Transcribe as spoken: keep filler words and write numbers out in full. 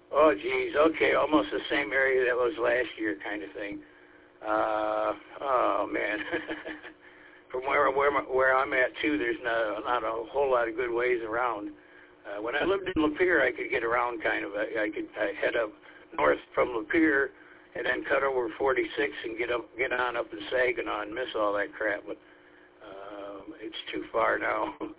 Oh, geez. Okay, almost the same area that was last year, kind of thing. Uh, oh man. From where where where I'm at too, there's not not a whole lot of good ways around. Uh, when I lived in Lapeer, I could get around kind of. I, I could I head up north from Lapeer and then cut over forty-six and get up get on up in Saginaw and miss all that crap. But uh, it's too far now.